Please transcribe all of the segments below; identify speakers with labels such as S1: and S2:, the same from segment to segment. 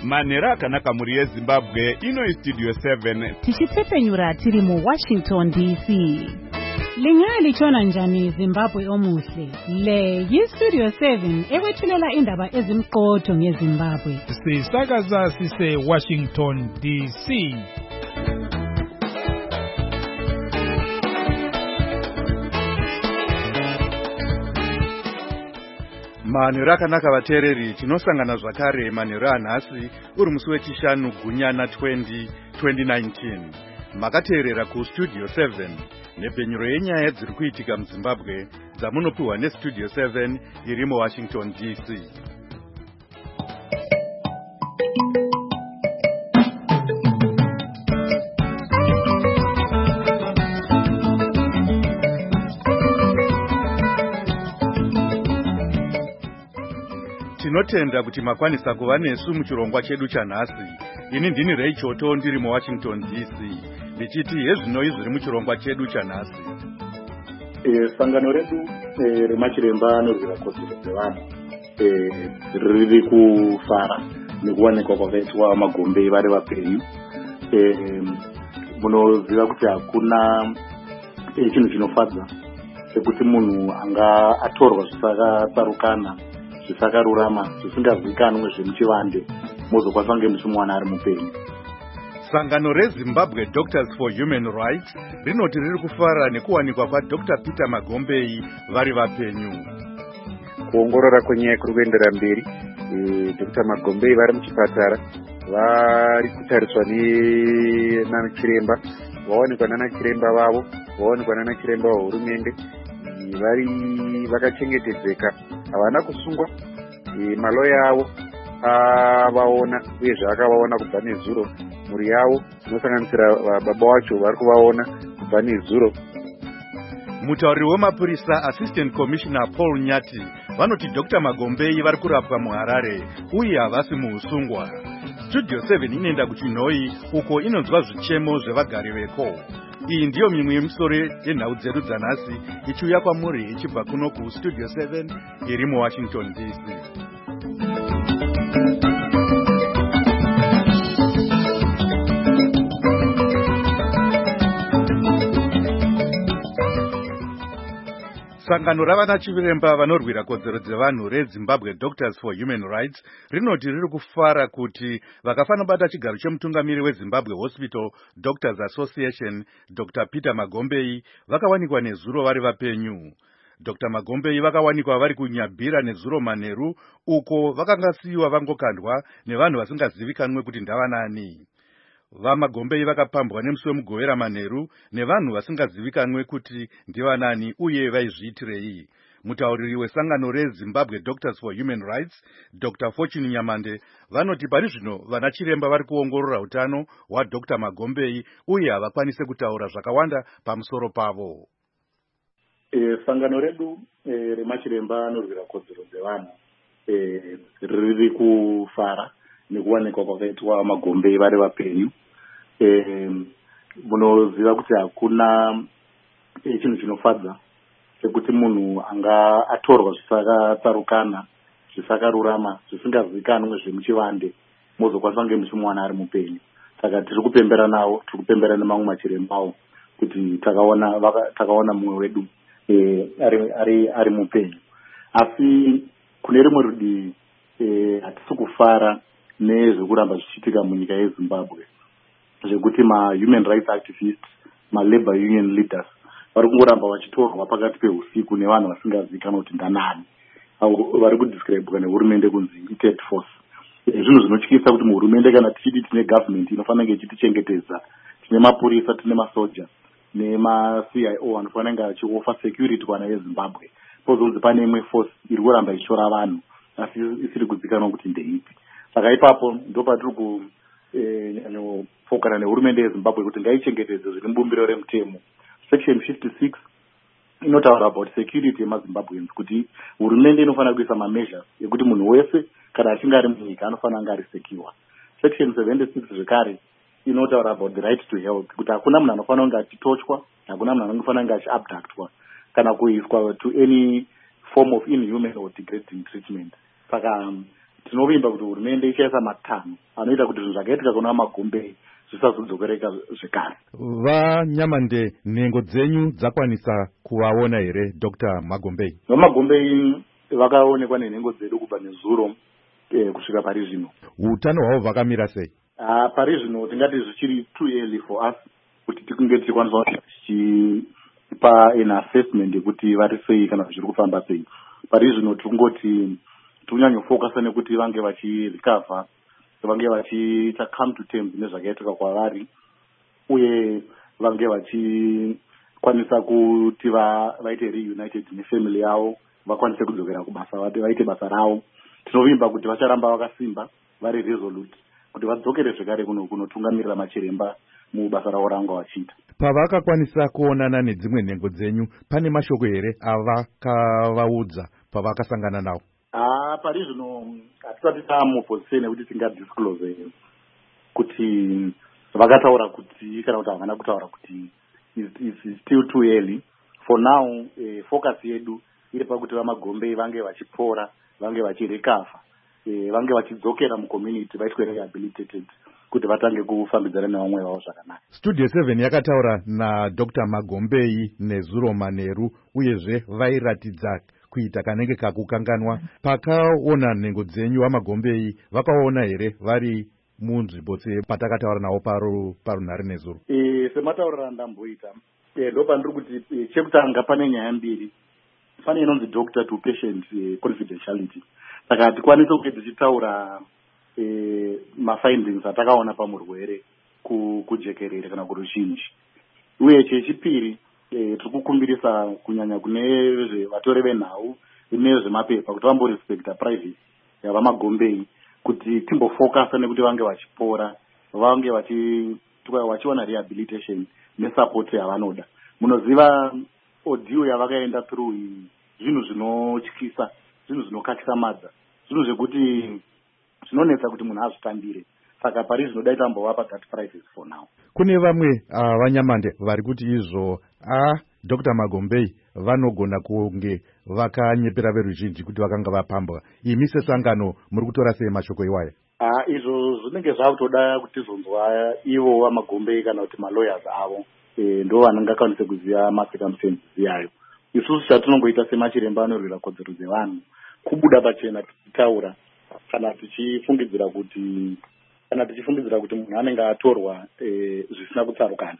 S1: Manhero akanaka muri yeZimbabwe, ino iStudio 7.
S2: Tichitsepenyura tiri muWashington DC. Lingalichona njani Zimbabwe omuhle? Le yiStudio 7 ewethulela indaba ezimqotho ngeZimbabwe.
S3: Sisakaza sise Washington DC.
S1: Manhero akanaka vateereri, tinosangana zvakare manhero anhasi uri musi wechishanu Gunyana 2019. Makateerera kuStudio 7 nepfenyuro yenyaya dziri kuitika muZimbabwe dzamunopiwa neStudio 7 iri muWashington DC. Tinotenda kuti makwanisa kuva nesu muchirongwa chedu chanhasi. Ini ndini Ray Choto ndiri muWashington DC. Ndichiti hezvinoi zviri muchirongwa chedu chanhasi.
S4: Sangano redu remachiremba anorwira kodzero dzevanhu riri kufara nekuwanikwa kwakaitwa magombe vari vapenyu. Munoziva kuti hakuna chinhu chinofadza sekuti munhu anga atorwa zvisakatsarukana, zvisakarurama, zvisingazivikanwe zvemuchivande, mozokwanisa kunge muchimuwana ari mupenyu.
S1: Sangano reZimbabwe Doctors for Human Rights rinoti riri kufara nekuwanikwa kwaDr. Peter Magombei vari vapenyu.
S5: Kuongorora kwenyaya kuri kuendera mberi. Dr. Magombei vari muchipatara, vari kutariswa nanachiremba, vawanikwa nanachiremba vavo, vawanikwa nanachiremba wehurumende, vari vakachengetedzeka, havana kusungwa. Maloya avo avaona uyezve akavaona kubva nezuro. Mhuri yavo inosanganisira baba wacho vari kuvaona kubva nezuro.
S1: Mutauriri wemapurisa Assistant Commissioner Paul Nyati vanoti Dr. Magombei vari kurapwa muHarare uye havasi muusungwa. Studio 7 inoenda kuChinhoi uko inonzwa zvichemo zvevagari veko. Iyi ndiyo mimwe yemisoro yenhau dzedu dzanhasi ichiuya kwamuri ichibva kuno kuStudio 7 iri muWashington DC. Sangano ravanachiremba vanorwira kodzero dzevanhu reZimbabwe Doctors for Human Rights rinoti riri kufara kuti vakafana bata chigaro chemutungamiri weZimbabwe Hospital Doctors Association Dr. Peter Magombei vakawanikwa nezuro vari vapenyu. Dr. Magombei vakawanikwa vari kunyabhira nezuro manheru uko vakangasiyiwa vangokandwa nevanhu vasingazivikanwe kuti ndavanani. VaMagombei vakapambwa nemusi wemugovera manheru nevanhu vasingazivikanwe kuti ndivanani uye vaizviitirei. Mutauriri wesangano reZimbabwe Doctors for Human Rights Dr. Fortune Nyamande vanoti pari zvino vanachiremba vari kuongorora utano hwaDr. Magombei uye havakwanise kutaura zvakawanda pamusoro pavo.
S4: Sangano redu remachiremba anorwira kodzero dzevanhu riri kufara nekuwanikwa kwakaitwa Magombei vari vapenyu. Munoziva kuti hakuna chinhu chinofadza sekuti munhu anga atorwa zvisakatsarukana, zvisakarurama, zvisingazivikanwe zvemuchivande, mozokwanisa kunge muchimuwana ari mupenyu. Saka tiri kupembera nawo, tiri kupembera nemamwe machirembawo kuti takaona mumwe wedu ari mupenyu. Asi kune rimwe rudivi hatisi kufara nezvekuramba zvichiitika munyika yeZimbabwe, zvekuti ma-human rights activists, ma-labor union leaders vari kungoramba vachitorwa pakati peusiku nevanhu vasingazivikanwa kuti ndanani, vari kudescribwa nehurumende kunzi third force. Zvinhu zvinotyisa kuti muhurumende kana tichiti tine government inofanira kunge ichitichengetedza, tine mapurisa, tine masoja nema-CIO anofanira kunge achiofa security kuvanhu veZimbabwe, pozonzi pane imwe force iri kuramba ichitora vanhu asi isiri kuzivikanwa kuti ndeipi. Saka ipapo ndopatiri kufokana nehurumende yeZimbabwe kuti ngaichengetedze zviri mubumbiro remutemo. Section 56 inotaura about security yemaZimbabweans kuti hurumende inofanira kuisa ma-measures ekuti munhu wese kana achinge ari munyika anofanira kunge ari secure. Section 76 zvekare inotaura about the right to health kuti hakuna munhu anofanira kunge achitochwa, hakuna munhu anofanira kunge achiabductwa kana kuiswa to any form of inhuman or degrading treatment. Saka tinovimba kuti hurumende ichaisa matanho anoita kuti zvinhu zvakaitika kuna Magombe zvisazodzokereka zvekare.
S1: Vanyamande, nhengo dzenyu dzakwanisa kuvaona here Dr. Magombe?
S4: VaMagombe vakaonekwa nenhengo dzedu kubva nezuro kusvika pari zvino.
S1: Utano hwavo hwakamira sei?
S4: Pari zvino tingati zvichiri too early for us kuti tikunge tichikwanisa tichipa an assessment yekuti vari sei kana zviri kufamba sei. Pari zvino tikungoti tikunyanyofocusa nekuti vange vachirecover, vange vachiita come to terms nezvakaitika kwavari, uye vange vachikwanisa kuti vaite reunited nefamily yavo, vakwanise kudzokera kubasa, vaite basa ravo. Tinovimba kuti vacharamba vakasimba, vari resolute kuti vadzokere zvekare kunotungamirira machiremba mubasa ravo ranga vachiita.
S1: Pavakakwanisa kuonana nedzimwe nhengo dzenyu, pane mashoko here avakavaudza pavakasangana navo?
S4: Pari zvino hatisati tamuposition yekuti tingadisclose kuti vakataura kuti kana kuti havana kutaura kuti is still too early. For now, focus yedu iri pakuti vaMagombe vange vachipora, vange vachirecover, vange vachidzokera mucommunity, vaitwe rehabilitated kuti vatange kufambidzana nevamwe vavo zvakanaka. Studio 7
S1: yakataura naDr. Magombe nezuro Manheru, uyezve vairatidza kuita kanenge kakukanganwa. Pakaona nhengo dzenyu vaMagombe vakaona here vari munzvimbo patakataura navo parunhare nezuro?
S4: Semataurira ndamboita, ndopandiri kuti chekutanga pane nyaya mbiri. Pane inonzi doctor to patient confidentiality. Saka hatikwanisi kunge tichitaura mafindings atakaona pamurwere kujekerere kana kuruzhinji. Uye chechipiri, tiri kukumbirisa kunyanya kune vatori venhau nezvemapepa kuti vamborespecta privacy yavaMagombe, kuti timbofocusa nekuti vange vachipora, vange vachiwana rehabilitation nesupport yavanoda. Munoziva audio yavakaenda through zvinhu zvinotyisa, zvinhu zvinokatyamadza, zvinhu zvekuti zvinonetsa kuti munhu azvitambire. Saka pari zvinoda tambovapa that privacy for now.
S1: Kune vamwe vanyamande vari kuti izvo Dr. Magombe vanogona kunge vakanyepera veruzhinji kuti vakanga vapambwa. Imi sesangano muri kutora sei mashoko iwaya?
S4: Izvo zvinenge zvakutoda kuti tizonzwa ivo vaMagombe kana kuti malawyers avo, ndo vanongakwanise kuziva macircumstances yayo. Isusu chatinongoita semachiremba anorwira kodzero dzevanhu, kubuda pachena tichitaura kana tichifungidzira kuti munhu anenge atorwa zvisina kutsarukana.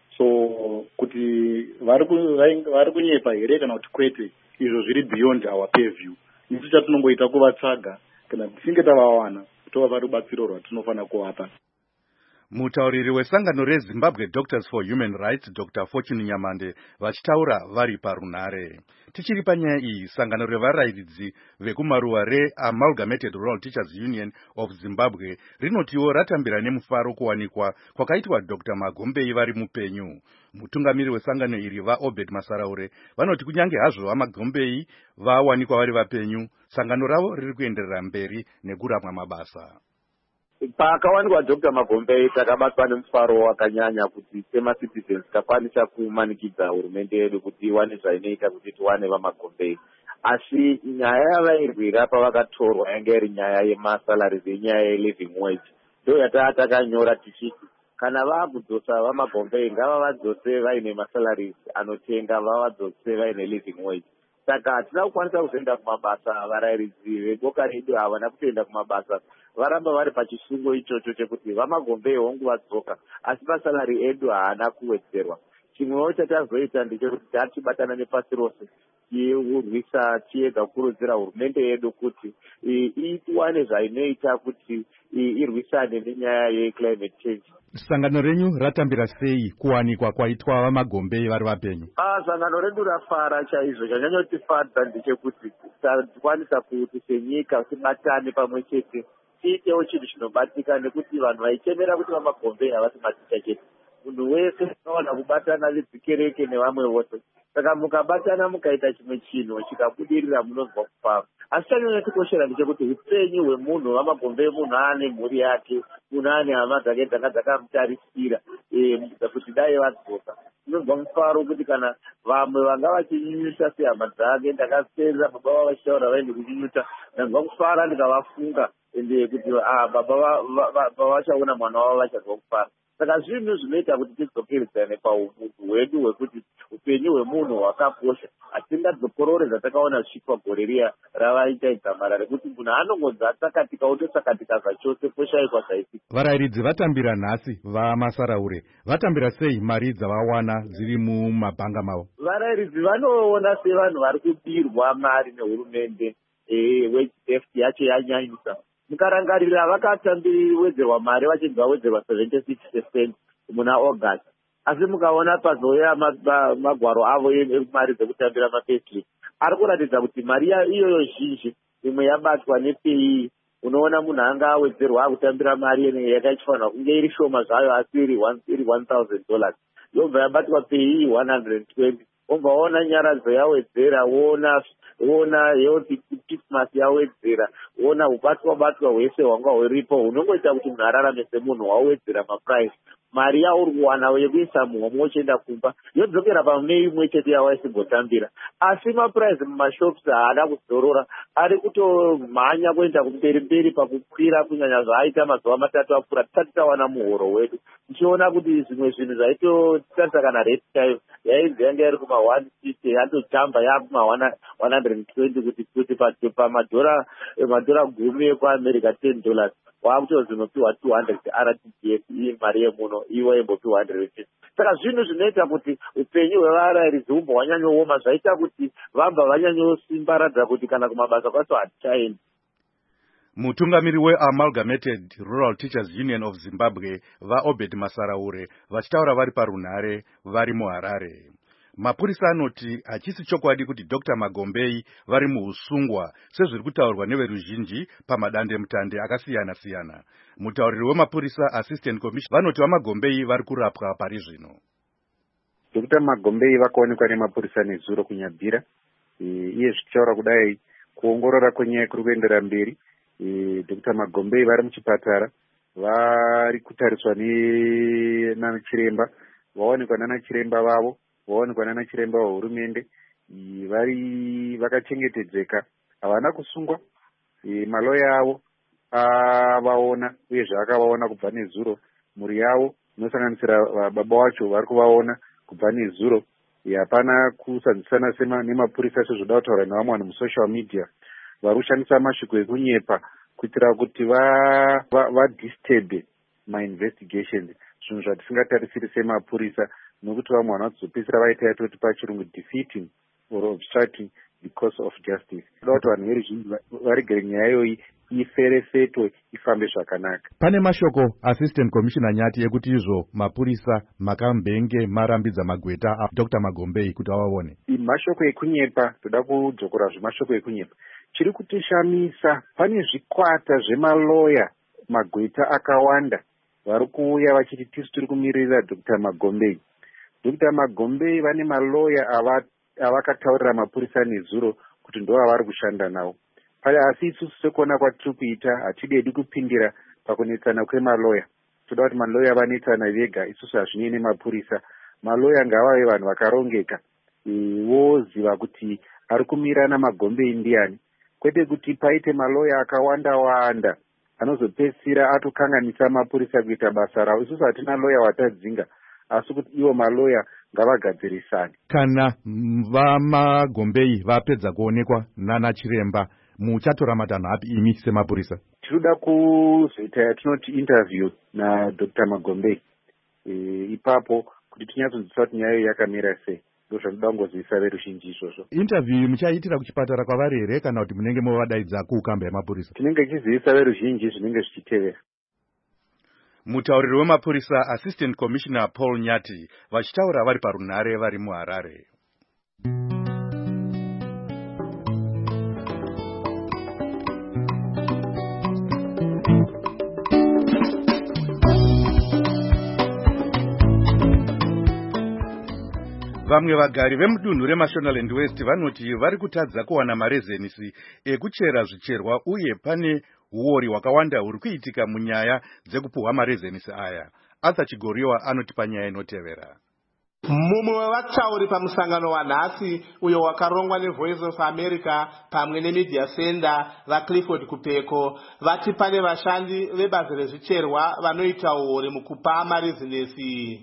S4: So kuti vari kunyepa here kana kuti kwete, izvo zviri beyond our purview. Isu chatinongoita kuvatsvaga, kana tichinge tavawana tovapa rubatsiro rwatinofanira kuvapa.
S1: Mutauriri wesangano reZimbabwe Doctors for Human Rights, Dr. Fortune Nyamande, vachitaura vari parunhare. Tichiri panyaya iyi, sangano revarairidzi vekumaruwa reAmalgamated Rural Teachers Union of Zimbabwe rinotiwo ratambira nemufaro kuwanikwa kwakaitwa Dr. Magombe vari mupenyu. Mutungamiri wesangano iri vaObed Masaraure vanoti kunyange hazvo vaMagombe vawanikwa vari vapenyu, sangano ravo riri kuenderera mberi nekuramwa mabasa.
S5: Pakawanikwa Dr. Magombe takabatwa nemufaro wakanyanya kuti semacitizens takwanisa kumanikidza hurumende yedu kuti iwane zvainoita kuti tiwane vaMagombe. Asi nyaya yavairwira pavakatorwa yanga iri nyaya yemasalaries yenyaya yeliving wage. Ndo yatakanyora tichiti kana vaakudzosa vaMagombe ngavavadzose vaine masalaries anotenga, vavadzose vaine living wage. Saka hatina kukwanisa kuzoenda kumabasa, varairidzi veboka redu havana kutoenda kumabasa, varamba vari pachisungo ichocho chekuti vaMagombe hongu vadzoka, asi masalari edu haana kuwedzerwa. Chimwewo chatazoita ndechekuti tatibatana nepasi rose tiurwisa tiedza kukurudzira hurumende yedu kuti iwane zvainoita kuti irwisane nenyaya yeclimate change.
S1: Sangano renyu ratambira sei kuwanikwa kwaitwa vaMagombe vari vapenyu?
S5: Sangano redu rafara chaizvo. Chanyanyotifadza ndechekuti tikwanisa kuti senyika tibatane pamwe chete tiitewo chinhu chinobatika, nekuti vanhu vaichemera kuti vaMagombe havatibatika chete. Munhu wese unowana kubatana nedzikereke nevamwe vose. Saka mukabatana mukaita chimwe chinhu chikabudirira munonzwa kufamba. asi chanyanya tikoshera ndechekuti upenyu hwemunhu vamagombe emunhu ane mhuri yake, munhu ane hama dzake dzanga dzakamutarisira kuti dai vadzoka. Unonzwa mufaro kuti kana vamwe vanga vachinyunyuta sehama dzake, ndakasenza baba vavo vachitaura vaende kunyunyuta, ndanzwa kufara ndikavafunga ende kuti baba vachaona mwana wavo vachazwa kufara. Saka zvinhu zvinoita kuti tidzokeredzane paumunhu hwedu hwekuti upenyu hwemunhu hwakakosha. Hatingadzokorore zvatakaona zvichitwa gore riya ravaita idzamara rekuti munhu anongonzi atsakatika ototsakatika zvachose poshaikwa zvaisika.
S1: Varayiridzi vatambira nhasi vaMasaraure vatambira sei mari dzavawana dziri mumabhanga mavo?
S5: Varayiridzi vanoona sevanhu vari kudirwa mari nehurumende, wage theft yacho yanyanyisa. Mukarangarira vakatambiriwedzerwa mari vachibva vawedzerwa 76% muna August. Asi mukaona pazouya magwaro avo emari dzekutambira mapayslip ari kuratidza kuti mari iyoyo zhinji imwe yabatwa nepei. Unoona munhu anga awedzerwa akutambira mari yakaifanira kunge iri shoma zvayo asi iri $1,000 yobva yabatwa pei 120. Obva waona nyaradzo yawedzera, wona yoti Christmas yawedzera, wona ubatwa hwese hwanga huripo, hunongoita kuti munhu ararame semunhu wawedzera maprice. Mari yauri kuwana yekuisa muhomwe uchienda kumba yodzokera pamune imwe chete yawaisimbotambira. Asi maprice mumashops haada kudzorora, ari kutomhanya kuenda kumberi pakukwira kunyanya zvaaita mazuva matatu apfuura tisati tawana muhoro wedu. Tichiona kuti zvimwe zvinhu zvaitotarisa kana rate time yainzi yanga iri kuma-150 yatotamba yakuma-120 kuti pamadhora 10 ekuAmerica $10 wakutozonopiwa 200 RTGS iyi mari yemuno iwo yembopiwa 150. Saka zvinhu zvinoita kuti upenyu hwevarayiridzi humbo hwanyanyooma, zvaita kuti vamba vanyanyosimbaradza kuti kana kumabasa kwacho hatichaendi.
S1: Mutungamiri weAmalgamated Rural Teachers Union of Zimbabwe vaObed Masaraure vachitaura vari parunhare vari muHarare. Mapurisa anoti hachisi chokwadi kuti Dr. Magombei vari muusungwa sezviri kutaurwa neveruzhinji pamadande mutande akasiyana-siyana. Mutauriri wemapurisa Assistant Commissioner vanoti vaMagombei vari kurapwa pari zvino.
S6: Dr. Magombei vakaonekwa nemapurisa nezuro kunyabvira, iye zvichitaura kudai kuongorora kwenyaya kuri kuendera mberi. Dr. Magombei vari muchipatara vari kutariswa nanachiremba, vaonekwa nanachiremba vavo, vaonekwa nanachiremba wehurumende, vakachengetedzeka, havana kusungwa. Maloya avo avaona uyezve akavaona kubva nezuro. Mhuri yavo inosanganisira baba wacho vari kuvaona kubva nezuro. Hapana kusanzwisana nemapurisa sezvoda kutaura nevamwe vanhu musocial media vari kushandisa masviko ekunyepa kuitira kuti vadisturbe mainvestigations, zvinhu zvatisingatarisiri semapurisa, nokuti vamwe vanhu vadzopedzisira vaita yatoti pachirungu defeating or obstructing the course of justice. Toda kuti vanhu veruzhinji varegere nyaya iyoyi iferefetwe ifambe zvakanaka.
S1: Pane mashoko Assistant Commissioner Nyati ekuti izvo mapurisa makambenge marambidza magweta Dr. Magombei kuti avaone.
S6: Mashoko ekunyepa, toda kudzokora zvemashoko ekunyepa. Chiri kutishamisa, pane zvikwata zvemaloya magweta akawanda vari kuuya vachiti tisu tiri kumirira Dr. Magombei. Dr. Magombei vane maloya avakataurira mapurisa nezuro kuti ndo avari kushanda nawo. Asi isusu sekuona kwatiri kuita hatidedi kupindira pakunetsana kwemaloya. Toda kuti maloya vanetsana vega, isusu hazvinei nemapurisa. Maloya ngavave vanhu vakarongeka, voziva kuti ari kumirana Magombei ndiani, kwete kuti paite maloya akawanda anozopedzisira atokanganisa mapurisa kuita basa ravo. Isusu hatina loya watadzinga, asi kuti ivo maloya ngavagadzirisane.
S1: Kana vaMagombei vapedza kuonekwa nanachiremba, muchatora matanho api imi semapurisa?
S6: Tinoda kuzoita yatinoti interview naDr. Magombei. Ipapo kuti tinyatsonzwisisa kuti nyaya yakamira sei, ndozvanoda kungozivisa veruzhinji izvozvo.
S1: Interview muchaitira kuchipatara kwavari here kana kuti munenge movadaidza kuukamba yemapurisa?
S6: Tinenge tichizivisa veruzhinji zvinenge zvichitevera.
S1: Mutauriri wemapurisa Assistant Commissioner Paul Nyati vachitaura vari parunhare vari muHarare. Vamwe vagari vemudunhu reMashonaland West vanoti vari kutadza kuwana marezenisi ekuchera zvicherwa uye pane huori hwakawanda huri kuitika munyaya dzekupuhwa marezenisi aya. Arthur Chigoriwa anotipa nyaya inotevera.
S7: Mumwe wevatauri pamusangano wanhasi uyo wakarongwa neVoice of America pamwe neMedia Center vaClifford Kupeko vati pane vashandi vebazi rezvicherwa vanoita huori mukupa marezinesi.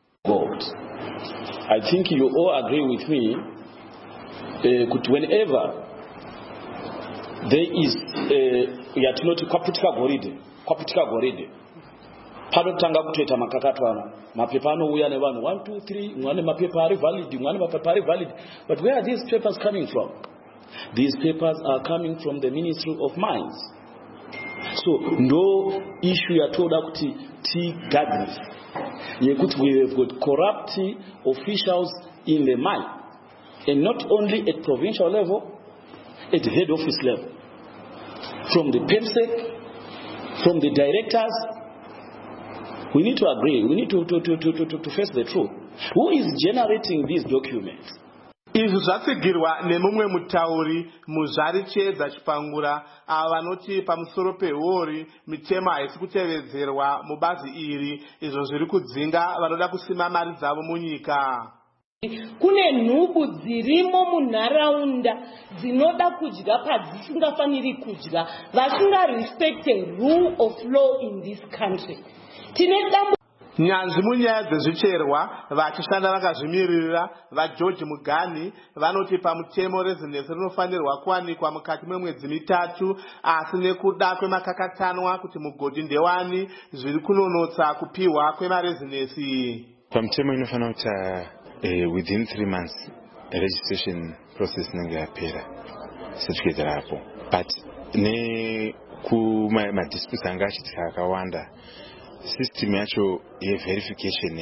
S8: I think you all agree with me whenever there is yatinoti kwaputika goridhe panotanga kutoita makakatwana mapepa anouya nevanhu 1 2 3 mwane mapepa ari valid mwane mapepa ari valid, but where are these papers coming from? These papers are coming from the Ministry of Mines. So no issue yatoda kuti tigadris yekuti we have got corrupt officials in the mine, and not only at provincial level, at head office level, from the PEMSEC, from the directors. We need to agree. We need to face the truth. Who is generating these documents?
S7: Izvi zvatsigirwa nemumwe mutauri muzvari chiedza chipangura ava vanoti pamusoro pehuori mitemo haisi kutevedzerwa mubazi iri, izvo zviri kudzinga vanoda kusima mari dzavo munyika.
S9: Kune nhubu dzirimo munharaunda dzinoda kudya padzisingafaniri kudya, vasinga respect the rule of law in this country.
S7: Nyanzvi munyaya dzezvicherwa vachishanda vakazvimiririra vaGeorge Mugani vanoti pamutemo rezinesi rinofanirwa kuwanikwa mukati memwedzi 3, asi nekuda kwemakakatanwa kuti mugodhi ndewani zviri kunonotsa kupiwa kwemarezinesi.
S10: Pamutemo inofanira kuti within 3 months registration process inenge yapera certificate rapo, but nekuma-disputes anga achiitika akawanda, system yacho ye-verification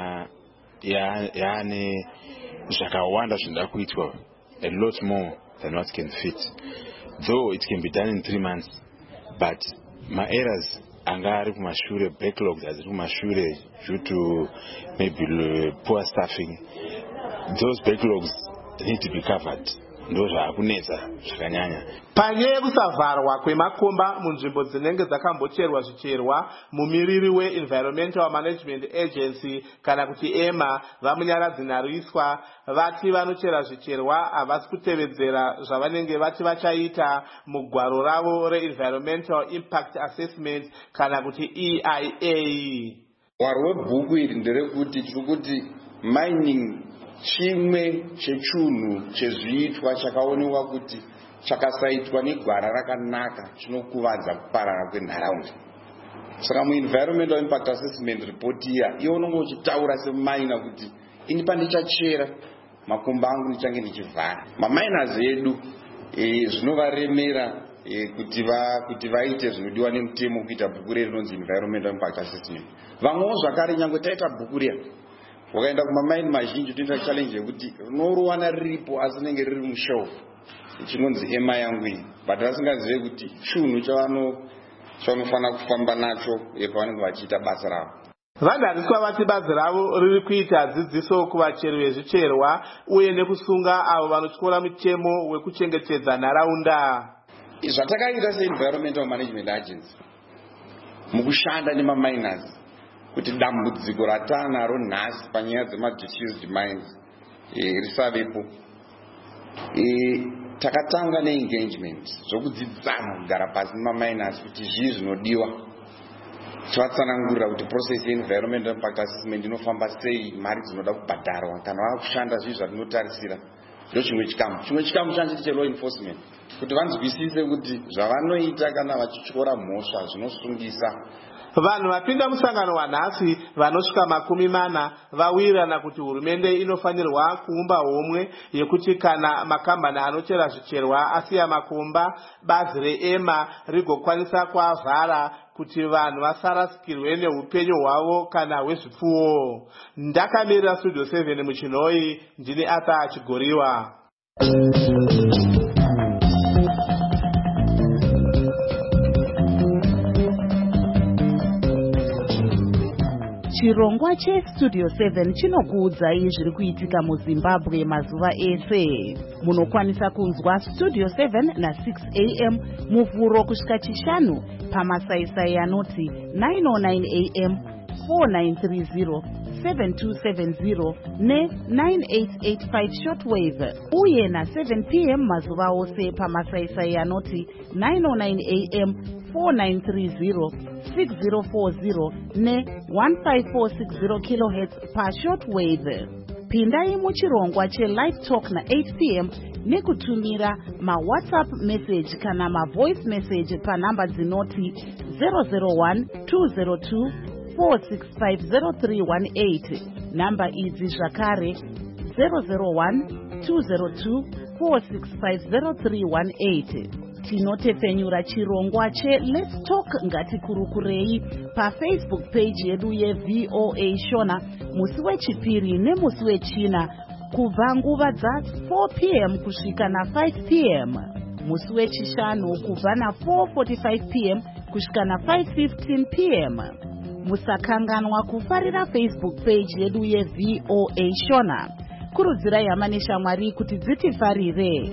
S10: yaane zvakawanda zvinoda kuitwa, a lot more than what can fit. Though it can be done in 3 months, but ma-errors anga ari kumashure, backlogs ari kumashure due to maybe poor staffing, those backlogs need to be covered. Ndo zvakunetsa zvakanyanya.
S7: Panyaya yekusavharwa kwemakomba munzvimbo dzinenge dzakambocherwa zvicherwa, mumiriri weEnvironmental Management Agency kana kuti EMA vamunyaradzi Nyariswa vati vanochera zvicherwa havasi kutevedzera zvavanenge vati vachaita mugwaro ravo reEnvironmental Impact Assessment kana kuti EIA.
S11: Mwaro webhuku iri nderekuti tirikuti mining chimwe chechunhu chezviitwa chakaonekwa kuti chakasaitwa negwara rakanaka chinokuvadza kuparara kwenharaunda. Saka muEnvironmental Impact Assessment report iya iwo unenge uchitaura semaina kuti ini pandichachera makomba angu ndichange ndichivhara. Maminers edu zvinovaremera kuti vaite zvinodiwa nemutemo kuita bhuku rinonzi Environmental Impact Assessment. Vamwewo zvakare nyangwe taita bhuku riya wakaenda kumamaini mazhinji toita challenge yekuti unoruwana riripo asi rinenge riri mushelf chinonzi EMA yangu iyi, but vasingazive kuti chunhu chavanofanira kufamba nacho pavanenge vachiita basa ravo.
S7: Vanhariswa vati bazi ravo riri kuita dzidziso kuvacheri vezvicherwa uye nekusunga avo vanotyora mutemo wekuchengetedza nharaunda.
S11: Zvatakaita seEnvironmental Management Agency mukushanda nemaminers kuti dambudziko ratanaro nhasi panyaya dzema-disused mines risavepo. Takatanga neengagement zvokudzidzana kugara pasi nemaminers kuti zvii zvinodiwa, tivatsanangurira kuti process yeEnvironmental Impact Assessment inofamba sei, mari dzinoda kubhadharwa kana vava kushanda zvii zvatinotarisira. Ndo chimwe chikamu. Chimwe chikamu chanchiti chelaw enforcement kuti vanzwisise kuti zvavanoita kana vachityora mhosva zvinosungisa.
S7: Vanhu vapinda musangano wanhasi vanosvika 40 vawirirana kuti hurumende inofanirwa kuumba homwe yekuti kana makambani anochera zvicherwa asiya makomba, bazi reEMA rigokwanisa kuavhara kuti vanhu vasarasikirwe neupenyu hwavo kana hwezvipfuwo. Ndakamirira Studio 7 muchinhoi, ndini Arthur Chigoriwa.
S12: chirongwa chestudio 7 chinokuudzai zviri kuitika muzimbabwe mazuva ese. Munokwanisa kunzwa studio 7 na6 am muvhuro kusvika chishanu pamasaisai anoti 909 am 4930 7270 ne9885 shortwave uye na7 pm mazuva ose pamasaisai anoti 909 am 4930 6040 ne1546 kHz pashortwave. Pindai muchirongwa chelive talk na8 pm nekutumira mawhatsapp message kana mavoice message panhamba dzinoti 001 202 4650318. Namba idzi zvakare 001 202 4650318. Tinotepfenyura chirongwa cheLet's Talk ngatikurukurei pafacebook page yedu yeVOA Shona musi wechipiri nemusi wechina kubva nguva dza4 pm kusvika na5 pm, musi wechishanu kubva na4:45 pm kusvika na5:15 pm. Musakanganwa kufarira Facebook page yedu yeVOA Shona. Kurudzirai hama neshamwari kuti dzitifarire.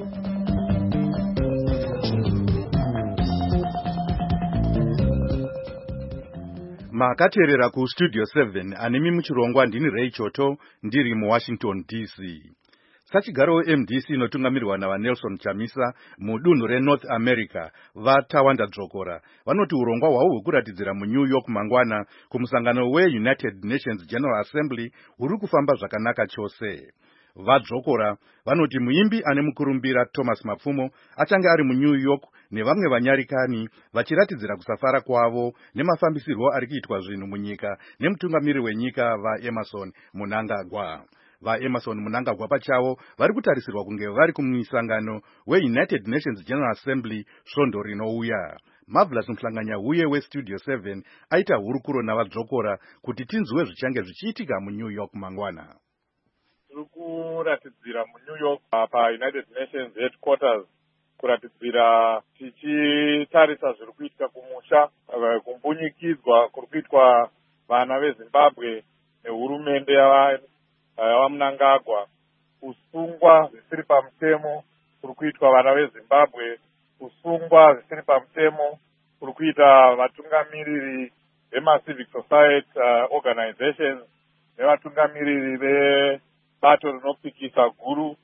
S1: Makateerera kustudio 7 anemi muchirongwa ndini Ray Choto ndiri muWashington DC. Sachigaro MDC inotungamirwa naVaNelson Chamisa mudunhu reNorth America vaTawanda Dzokora vanoti urongwa hwavo hwekuratidzira muNew York mangwana kumusangano weUnited Nations General Assembly huri kufamba zvakanaka chose. VaDzokora vanoti muimbi ane mukurumbira Thomas Mapfumo achange ari muNew York nevamwe vanyarikani vachiratidzira kusafara kwavo nemafambisirwo ari kuitwa zvinhu munyika nemutungamiri wenyika vaEmerson Mnangagwa. VaEmerson Mnangagwa pachavo vari kutarisirwa kunge vari kumusangano weUnited Nations General Assembly svondo rinouya. Marvelous Mhlanganya huye westudio 7 aita hurukuro navaDzokora kuti tinzwe zvichange zvichiitika muNew York mangwana.
S13: Tiri kuratidzira muNew York paUnited Nations headquarters, kuratidzira tichitarisa zviri kuitika kumusha, kumbunyikidzwa kuri kuitwa vana veZimbabwe nehurumende yavaMnangagwa, kusungwa zvisiri pamutemo kuri kuitwa vana veZimbabwe, kusungwa zvisiri pamutemo kuri kuita vatungamiriri vemacivic society organizations nevatungamiriri vebato rinopikisa guru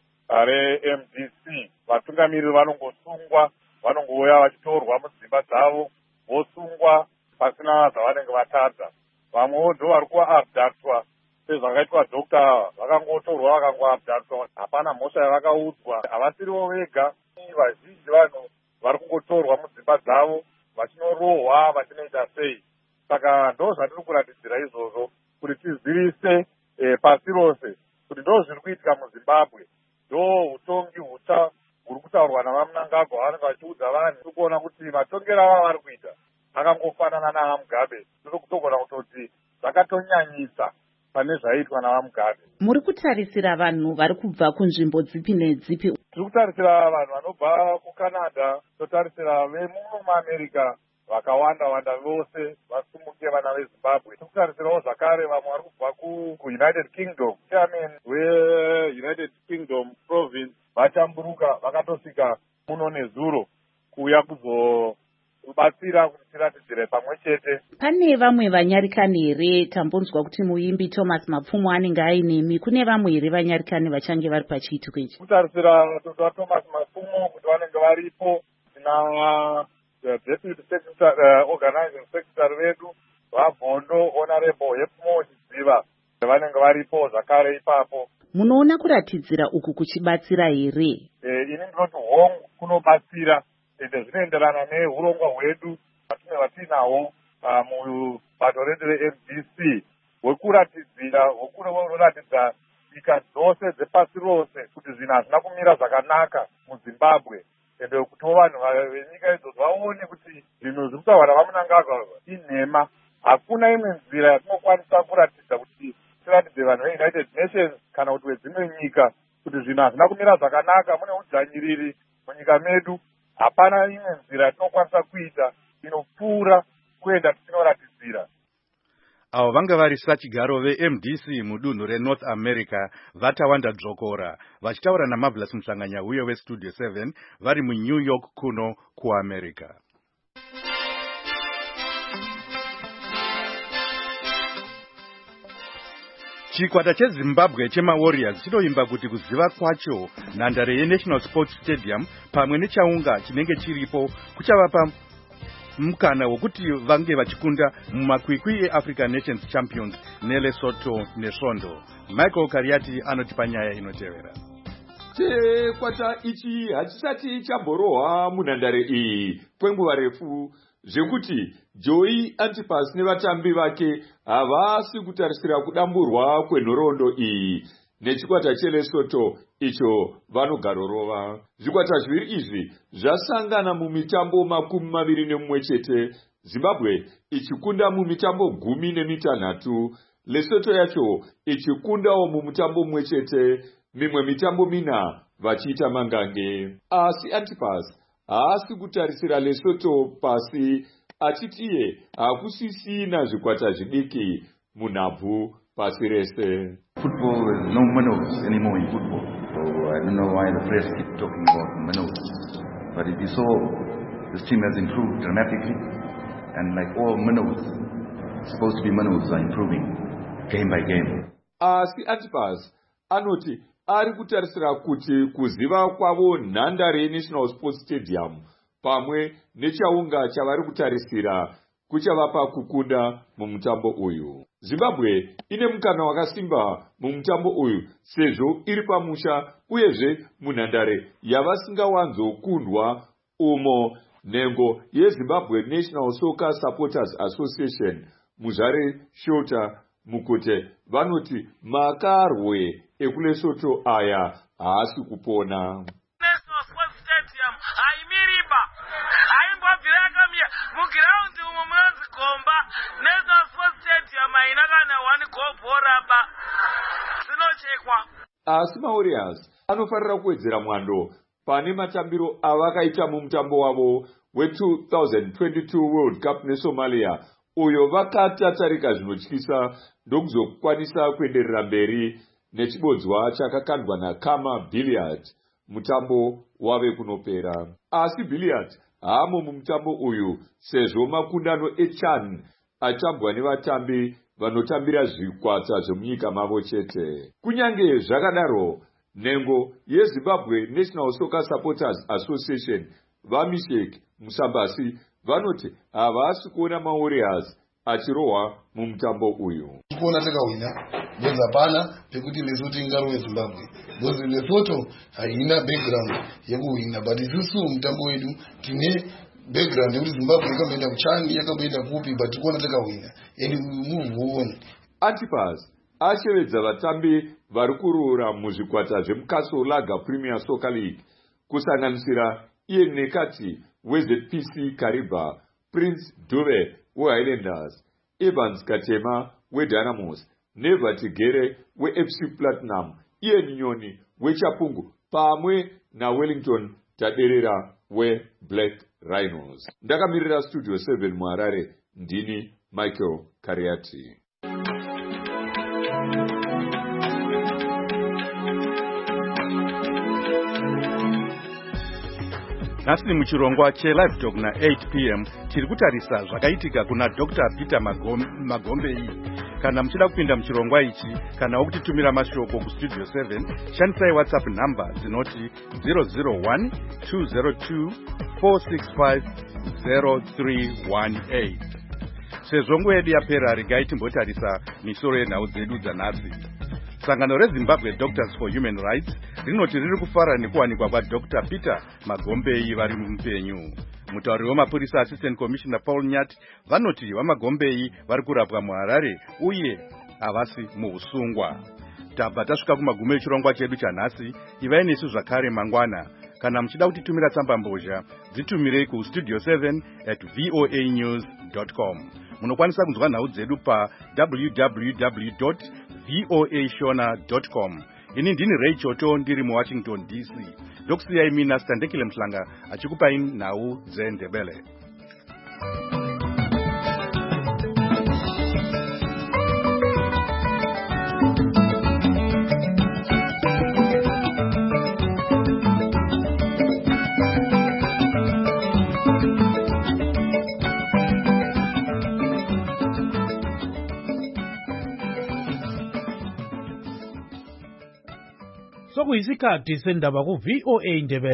S13: reMDC. Vatungamiriri vanongosungwa, vanongouya vachitorwa mudzimba dzavo, vosungwa pasina zvavanenge vatadza. Vamwewo ndo vari kuabductwa sezvakaitwa Dr. vakangotorwa vakangoabductwa, hapana mhosva yavakaudzwa. Havasirivo vega, vazhinji vanhu vari kungotorwa mudzimba dzavo vachinorohwa vachinoita sei. Saka ndo zvatiri kuratidzira izvozvo kuti tizivise pasi rose kuti ndo zviri kuitika muZimbabwe. Ndo utongi hutsva huri kutaurwa navaMnangagwa vanenge vachiudza vanhu. Tiri kuona kuti matongero ava vari kuita akangofanana navaMugabe. Tiri kutogona kutoti zvakatonyanyisa pane zvaiitwa navaMugabe.
S12: Muri kutarisira vanhu vari kubva kunzvimbo dzipi nedzipi?
S13: Tiri kutarisira vanhu vanobva kuCanada, totarisira vemuno muAmerica vakawanda vose vasumuke vana veZimbabwe. Tiri kutarisirawo zvakare vamwe vari kubva kuUnited Kingdom. Chairman weUnited Kingdom province vachamburuka vakatosvika muno nezuro kuuya kuzobatsira kuti tiratidzire pamwe chete.
S12: Pane vamwe vanyarikani here? Tambonzwa kuti muimbi Thomas Mapfumo anenge ainemi. Kune vamwe here vanyarikani vachange vari pachiitiko ichi?
S13: Kutarisira vatoto vaThomas Mapfumo kuti vanenge varipo. Tina deputy secretary organizing secretary vedu vaBhondo honorable Hepmo Chidziva vanenge varipo zvakare ipapo.
S12: Munoona kuratidzira uku kuchibatsira here?
S13: Ini ndinoti hongu kunobatsira, ende zvinoenderana neurongwa hwedu hwatinenge vatinahwo mubato redu reMDC hwekuratidzira, hwekuratidza nyika dzose dzepasi rose kuti zvinhu hazvina kumira zvakanaka muZimbabwe, ende kutiwo vanhu venyika idzodzo vaone kuti zvinhu zviri kutaurwa navaMnangagwa inhema. Hakuna imwe nzira yatinokwanisa kuratidza kuti tiratidze vanhu veUnited Nations kana kuti wedzimwe nyika kuti zvinhu hazvina kumira zvakanaka, mune udzvanyiriri munyika medu. Hapana imwe nzira yatinokwanisa kuita inopfuura kuenda tichinoratidzira.
S1: avo vanga vari sachigaro veMDC mudunhu reNorth America vatawanda dzokora vachitaura naMarvelous Mhlanganya uye weStudio 7 vari muNew York kuno kuAmerica. Chikwata cheZimbabwe chemaWarriors chinoimba kuti kuziva kwacho nhandare yeNational Sports Stadium pamwe nechaunga chinenge chiripo kuchavapa mukana wokuti vange vachikunda mumakwikwi eAfrican Nations Champions neLesotho nesvondo. Michael Kariati anotipa nyaya inotevera.
S14: Chikwata ichi hachisati chamborohwa munhandare iyi kwenguva refu zvekuti Joey Antipas nevatambi vake havasi kutarisira kudamburwa kwenhoroondo iyi nechikwata cheLesotho icho vanogarorova. Zvikwata zviviri izvi zvasangana mumitambo 21 chete, Zimbabwe ichikunda mumitambo 13, Lesotho yacho ichikundawo mumutambo mumwe chete, mimwe mitambo 4 vachiita mangange. Asi Antipas haasi kutarisira Lesotho pasi, achiti iye hakusisina zvikwata zvidiki munhabvu pasi rese.
S15: Football, there's no minnows anymore in football. So I don't know why the press keep talking about minnows. But if you saw, this team has improved dramatically. And like all minnows, supposed to be minnows, are improving game by game.
S14: Asi Antipas anoti ari kutarisira kuti kuziva kwavo nhandare yeNational Sports Stadium pamwe nechaunga chavari kutarisira kuchavapa kukunda mumutambo uyu. Zimbabwe ine mukana wakasimba mumutambo uyu sezvo iri pamusha uyezve munhandare yavasingawanzokundwa umo nhengo yeZimbabwe National Soccer Supporters Association Muzare Shota Mukute vanoti makarwe ekuLesotho aya haasi kupona.
S16: National Sports Stadium haimiriba haimbobvira yakamira mugiraundi umwe munonzi Gomba. National Sports Stadium haina kana 1 goal bhoraba zvinochekwa.
S14: Asi maWarriors anofarira kuwedzera mwando pane matambiro avakaita mumutambo wavo we2022 World Cup neSomalia uyo vakatatarika zvinotyisa ndokuzokwanisa kuenderera mberi nechibodzwa chakakandwa naKama Billiard mutambo wave kunopera. Asi Billiard haamo mumutambo uyu sezvo makundano eChan atambwa nevatambi vanotambira zvikwata zvemunyika mavo chete. Kunyange zvakadaro, nhengo yeZimbabwe National Soccer Supporters Association vaMishek Musambasi vanoti havasi kuona maWarriors achirohwa mumutambo uyu.
S17: Kuona takawina bweza hapana pekuti Lesotho ingarowe Zimbabwe. Because Lesotho haina background yekuwina, but isusu mutambo wedu tine background yekuti Zimbabwe yakaenda kuChan yakaenda kupi, but kuona takawina. And move on.
S14: Antipas ashevedza vatambi vari kuroora muzvikwata zvemukaso Laga Premier Soccer League kusanganisira Ian Nekati weZPC Kariba, Prince Dube weHighlanders, Evans Katema weDynamos, Neva Tigere weFC Platinum, Ian Nyoni weChapungu pamwe naWellington Taderera weBlack Rhinos. Ndakamirira Studio 7 muHarare, ndini Michael Kariati.
S1: Nasi muchirongwa cheLive Talk na8 p.m. tiri kutarisa zvakaitika kuna Dr. Peter Magombei. Kana muchida kupinda muchirongwa ichi kana okutitumira mashoko kuStudio 7 shandisai WhatsApp number dzinoti 001-202-465-0318. Sezvo nguva yedu yapera regai timbotarisa misoro yenhau dzedu dzanhasi. Sangano reZimbabwe Doctors for Human Rights rinoti riri kufara nekuwanikwa kwaDr. Peter Magombei vari mupenyu. Mutauri wemapurisa Assistant Commissioner Paul Nyati vanoti vaMagombei vari kurapwa muHarare uye havasi muusungwa. Tabva tasvika kumagumo echirongwa chedu chanhasi. Ivai nesu zvakare mangwana. Kana muchida kutitumira tsamba mbozha dzitumirei kustudio 7@voanews.com. Munokwanisa kunzwa nhau dzedu pa www.voashona.com. Ini ndini Ray Choto ndiri muWashington DC. Ndokusiyai mina Standekile Mhlanga achikupai nhau dzeNdebele.
S3: sekuyisikhathi sendaba ku VOA Ndebele.